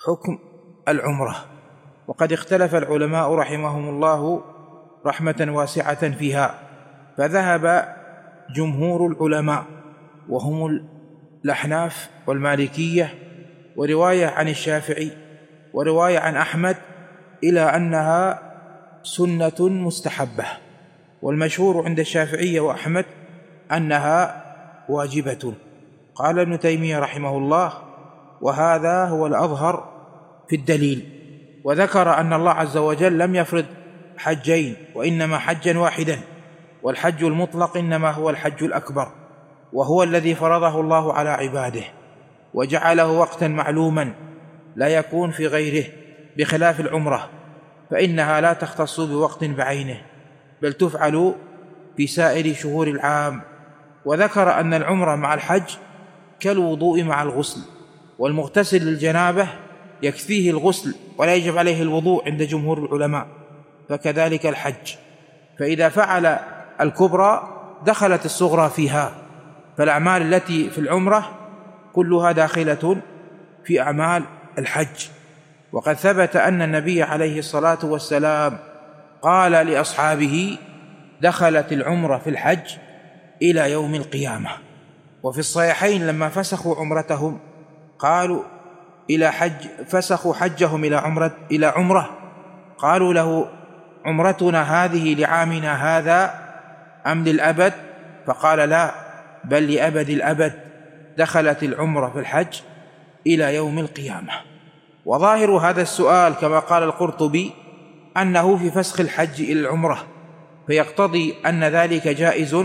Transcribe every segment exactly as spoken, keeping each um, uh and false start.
حكم العمرة. وقد اختلف العلماء رحمهم الله رحمة واسعة فيها، فذهب جمهور العلماء وهم الأحناف والمالكية ورواية عن الشافعي ورواية عن أحمد إلى أنها سنة مستحبة، والمشهور عند الشافعي وأحمد أنها واجبة. قال ابن تيمية رحمه الله: وهذا هو الأظهر في الدليل. وذكر أن الله عز وجل لم يفرض حجين، وإنما حجا واحدا، والحج المطلق إنما هو الحج الأكبر، وهو الذي فرضه الله على عباده وجعله وقتا معلوما لا يكون في غيره، بخلاف العمرة فإنها لا تختص بوقت بعينه، بل تفعل في سائر شهور العام. وذكر أن العمرة مع الحج كالوضوء مع الغسل، والمغتسل للجنابة يكفيه الغسل ولا يجب عليه الوضوء عند جمهور العلماء، فكذلك الحج، فإذا فعل الكبرى دخلت الصغرى فيها، فالأعمال التي في العمرة كلها داخلة في أعمال الحج. وقد ثبت أن النبي عليه الصلاة والسلام قال لأصحابه: دخلت العمرة في الحج إلى يوم القيامة. وفي الصحيحين لما فسخوا عمرتهم قالوا إلى حج فسخوا حجهم إلى عمرة إلى عمرة قالوا له: عمرتنا هذه لعامنا هذا أم للأبد؟ فقال: لا، بل لأبد الأبد، دخلت العمرة في الحج إلى يوم القيامة. وظاهر هذا السؤال كما قال القرطبي أنه في فسخ الحج إلى العمرة، فيقتضي أن ذلك جائز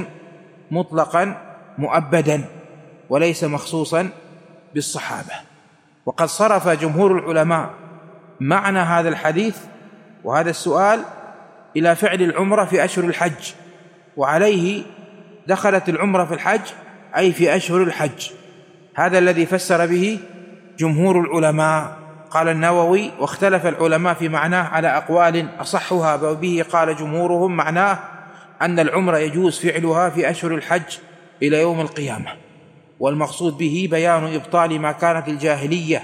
مطلقا مؤبدا وليس مخصوصا بالصحابة. وقد صرف جمهور العلماء معنى هذا الحديث وهذا السؤال إلى فعل العمرة في أشهر الحج، وعليه دخلت العمرة في الحج أي في أشهر الحج. هذا الذي فسر به جمهور العلماء. قال النووي: واختلف العلماء في معناه على أقوال، أصحها وبه قال جمهورهم معناه أن العمرة يجوز فعلها في أشهر الحج إلى يوم القيامة، والمقصود به بيان إبطال ما كانت الجاهلية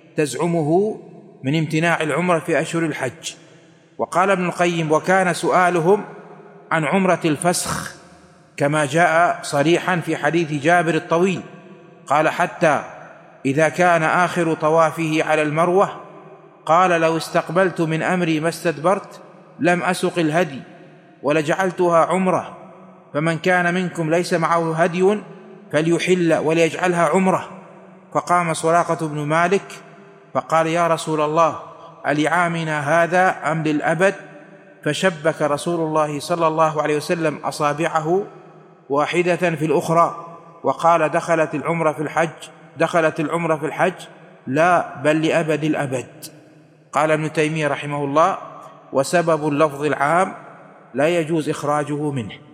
تزعمه من امتناع العمرة في أشهر الحج. وقال ابن القيم: وكان سؤالهم عن عمرة الفسخ كما جاء صريحا في حديث جابر الطويل، قال: حتى إذا كان آخر طوافه على المروة قال: لو استقبلت من أمري ما استدبرت لم أسق الهدي ولجعلتها عمرة، فمن كان منكم ليس معه هدي فليحل وليجعلها عمرة. فقام سراقة بن مالك فقال: يا رسول الله، ألعامنا هذا أم للأبد؟ فشبك رسول الله صلى الله عليه وسلم أصابعه واحدة في الأخرى وقال: دخلت العمرة في الحج دخلت العمرة في الحج لا، بل لأبد الأبد. قال ابن تيمية رحمه الله: وسبب اللفظ العام لا يجوز إخراجه منه.